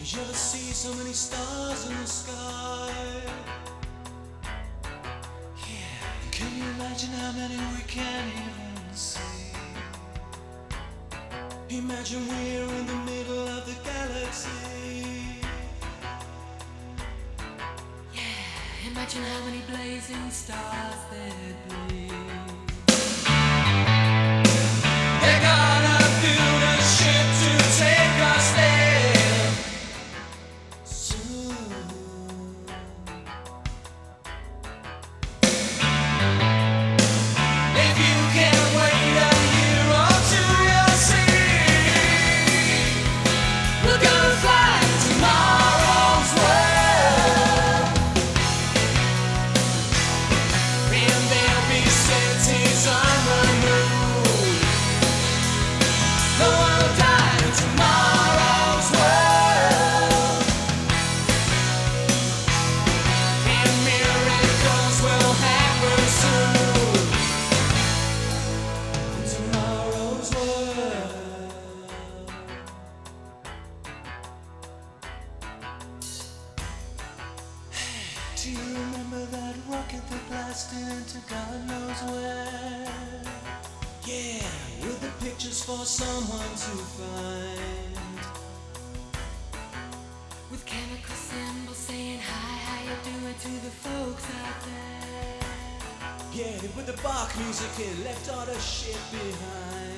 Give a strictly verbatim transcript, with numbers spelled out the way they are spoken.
you ever see so many stars in the sky? Yeah. Can you imagine how many we can't even see? Imagine we're in the middle of the galaxy. Yeah, imagine how many blazing stars there'd be. They're gonna build a ship to take us there soon. If you can wait a year or two, you'll see. We're gonna fly tomorrow's world, and there'll be cities on the moon. No one will die in tomorrow's world, and miracles will happen soon. In tomorrow's world. Do you remember that rocket that blasted into God knows where? Yeah, with the pictures for someone to find. With chemical symbols saying hi, how you doing to the folks out there. Yeah, with the Bach music it left all the shit behind.